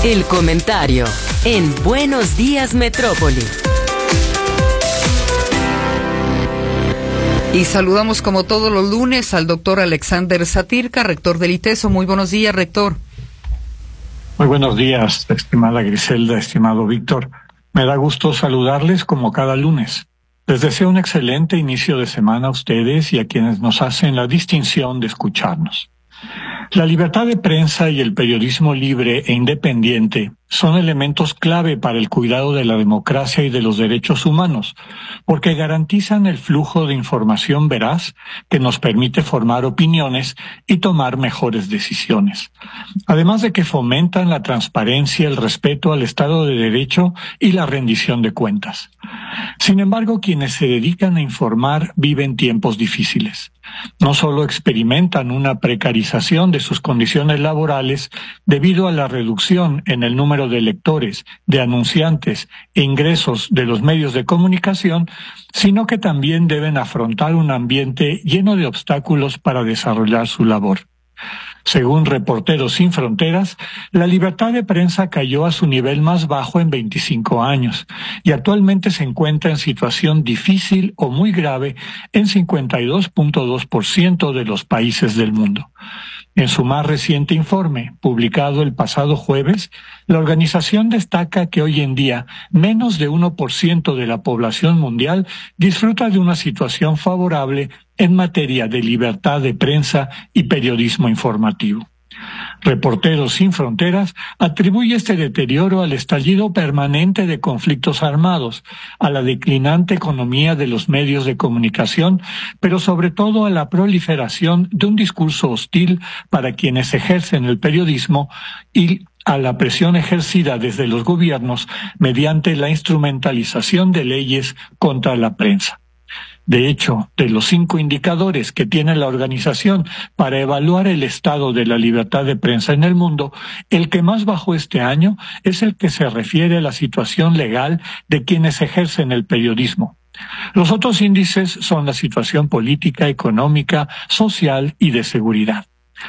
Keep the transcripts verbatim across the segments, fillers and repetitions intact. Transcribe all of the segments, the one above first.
El comentario en Buenos Días Metrópoli. Y saludamos como todos los lunes al doctor Alexander Satirka, rector del ITESO. Muy buenos días, rector. Muy buenos días, estimada Griselda, estimado Víctor. Me da gusto saludarles como cada lunes. Les deseo un excelente inicio de semana a ustedes y a quienes nos hacen la distinción de escucharnos. La libertad de prensa y el periodismo libre e independiente son elementos clave para el cuidado de la democracia y de los derechos humanos, porque garantizan el flujo de información veraz que nos permite formar opiniones y tomar mejores decisiones. Además de que fomentan la transparencia, el respeto al Estado de Derecho y la rendición de cuentas. Sin embargo, quienes se dedican a informar viven tiempos difíciles. No solo experimentan una precarización de sus condiciones laborales debido a la reducción en el número de lectores, de anunciantes e ingresos de los medios de comunicación, sino que también deben afrontar un ambiente lleno de obstáculos para desarrollar su labor. Según Reporteros Sin Fronteras, la libertad de prensa cayó a su nivel más bajo en veinticinco años y actualmente se encuentra en situación difícil o muy grave en cincuenta y dos punto dos por ciento de los países del mundo. En su más reciente informe, publicado el pasado jueves, la organización destaca que hoy en día menos de uno por ciento de la población mundial disfruta de una situación favorable en materia de libertad de prensa y periodismo informativo. Reporteros Sin Fronteras atribuye este deterioro al estallido permanente de conflictos armados, a la declinante economía de los medios de comunicación, pero sobre todo a la proliferación de un discurso hostil para quienes ejercen el periodismo y a la presión ejercida desde los gobiernos mediante la instrumentalización de leyes contra la prensa. De hecho, de los cinco indicadores que tiene la organización para evaluar el estado de la libertad de prensa en el mundo, el que más bajó este año es el que se refiere a la situación legal de quienes ejercen el periodismo. Los otros índices son la situación política, económica, social y de seguridad.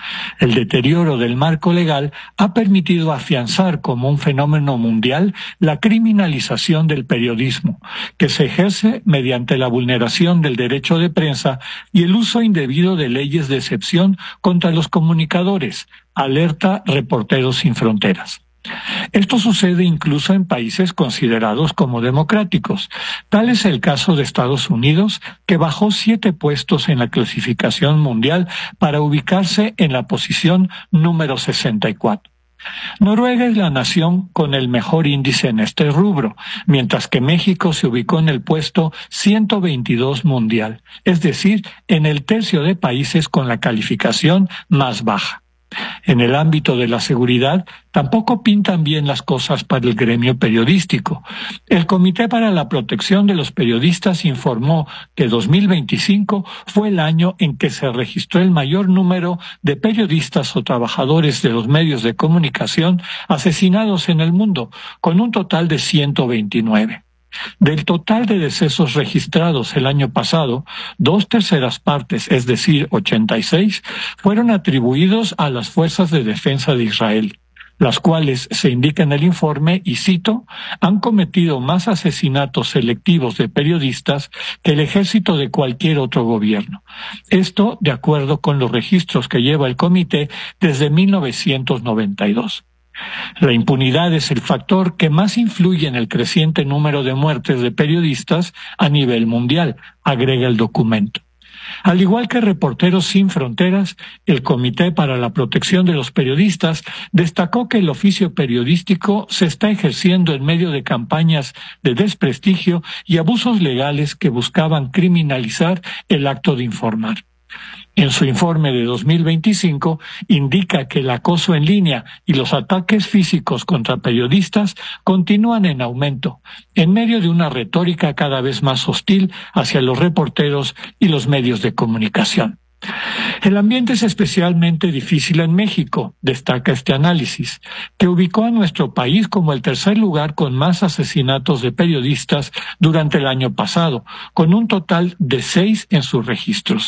El deterioro del marco legal ha permitido afianzar como un fenómeno mundial la criminalización del periodismo, que se ejerce mediante la vulneración del derecho de prensa y el uso indebido de leyes de excepción contra los comunicadores, alerta Reporteros Sin Fronteras. Esto sucede incluso en países considerados como democráticos. Tal es el caso de Estados Unidos, que bajó siete puestos en la clasificación mundial para ubicarse en la posición número sesenta y cuatro. Noruega es la nación con el mejor índice en este rubro, mientras que México se ubicó en el puesto ciento veintidós mundial, es decir, en el tercio de países con la calificación más baja. En el ámbito de la seguridad, tampoco pintan bien las cosas para el gremio periodístico. El Comité para la Protección de los Periodistas informó que dos mil veinticinco fue el año en que se registró el mayor número de periodistas o trabajadores de los medios de comunicación asesinados en el mundo, con un total de ciento veintinueve. Del total de decesos registrados el año pasado, dos terceras partes, es decir, ochenta y seis, fueron atribuidos a las fuerzas de defensa de Israel, las cuales, se indica en el informe, y cito, han cometido más asesinatos selectivos de periodistas que el ejército de cualquier otro gobierno. Esto de acuerdo con los registros que lleva el comité desde mil novecientos noventa y dos. La impunidad es el factor que más influye en el creciente número de muertes de periodistas a nivel mundial, agrega el documento. Al igual que Reporteros Sin Fronteras, el Comité para la Protección de los Periodistas destacó que el oficio periodístico se está ejerciendo en medio de campañas de desprestigio y abusos legales que buscaban criminalizar el acto de informar. En su informe de dos mil veinticinco, indica que el acoso en línea y los ataques físicos contra periodistas continúan en aumento, en medio de una retórica cada vez más hostil hacia los reporteros y los medios de comunicación. El ambiente es especialmente difícil en México, destaca este análisis, que ubicó a nuestro país como el tercer lugar con más asesinatos de periodistas durante el año pasado, con un total de seis en sus registros.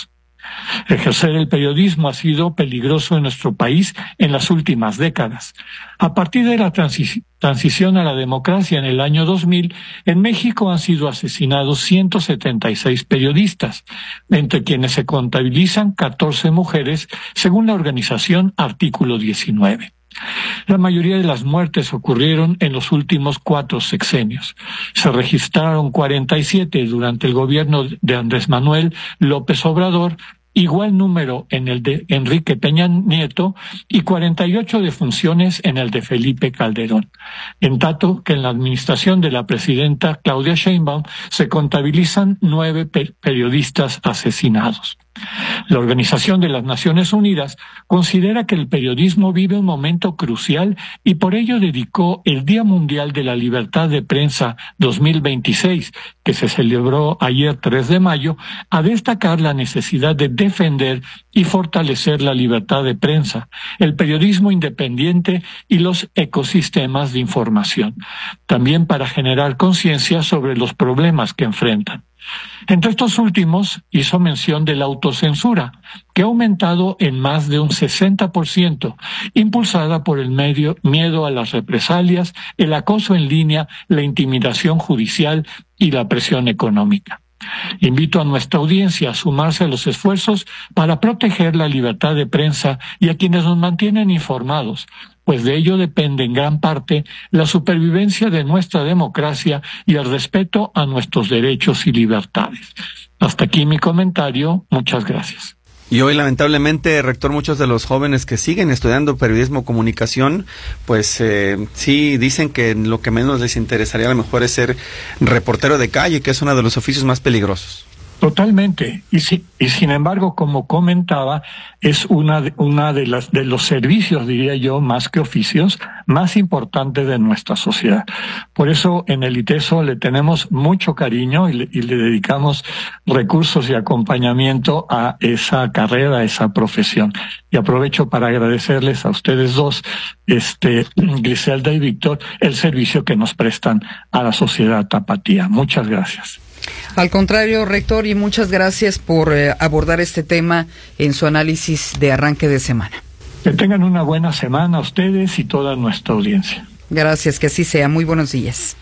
Ejercer el periodismo ha sido peligroso en nuestro país en las últimas décadas. A partir de la transi- transición a la democracia en el año dos mil, en México han sido asesinados ciento setenta y seis periodistas, entre quienes se contabilizan catorce mujeres, según la organización Artículo diecinueve. La mayoría de las muertes ocurrieron en los últimos cuatro sexenios. Se registraron cuarenta y siete durante el gobierno de Andrés Manuel López Obrador, igual número en el de Enrique Peña Nieto y cuarenta y ocho defunciones en el de Felipe Calderón. En tanto que en la administración de la presidenta Claudia Sheinbaum se contabilizan nueve pe- periodistas asesinados. La Organización de las Naciones Unidas considera que el periodismo vive un momento crucial y por ello dedicó el Día Mundial de la Libertad de Prensa dos mil veintiséis, que se celebró ayer tres de mayo, a destacar la necesidad de defender y fortalecer la libertad de prensa, el periodismo independiente y los ecosistemas de información, también para generar conciencia sobre los problemas que enfrentan. Entre estos últimos hizo mención de la autocensura, que ha aumentado en más de un sesenta por ciento, impulsada por el medio, miedo a las represalias, el acoso en línea, la intimidación judicial y la presión económica. Invito a nuestra audiencia a sumarse a los esfuerzos para proteger la libertad de prensa y a quienes nos mantienen informados, pues de ello depende en gran parte la supervivencia de nuestra democracia y el respeto a nuestros derechos y libertades. Hasta aquí mi comentario. Muchas gracias. Y hoy, lamentablemente, rector, muchos de los jóvenes que siguen estudiando periodismo o comunicación, pues eh, sí dicen que lo que menos les interesaría a lo mejor es ser reportero de calle, que es uno de los oficios más peligrosos. Totalmente. Y, si, y sin embargo, como comentaba, es una de, una de las de los servicios, diría yo, más que oficios, más importantes de nuestra sociedad. Por eso en el ITESO le tenemos mucho cariño y le, y le dedicamos recursos y acompañamiento a esa carrera, a esa profesión. Y aprovecho para agradecerles a ustedes dos, este, Griselda y Víctor, el servicio que nos prestan a la sociedad tapatía. Muchas gracias. Al contrario, rector, y muchas gracias por eh, abordar este tema en su análisis de arranque de semana. Que tengan una buena semana ustedes y toda nuestra audiencia. Gracias, que así sea. Muy buenos días.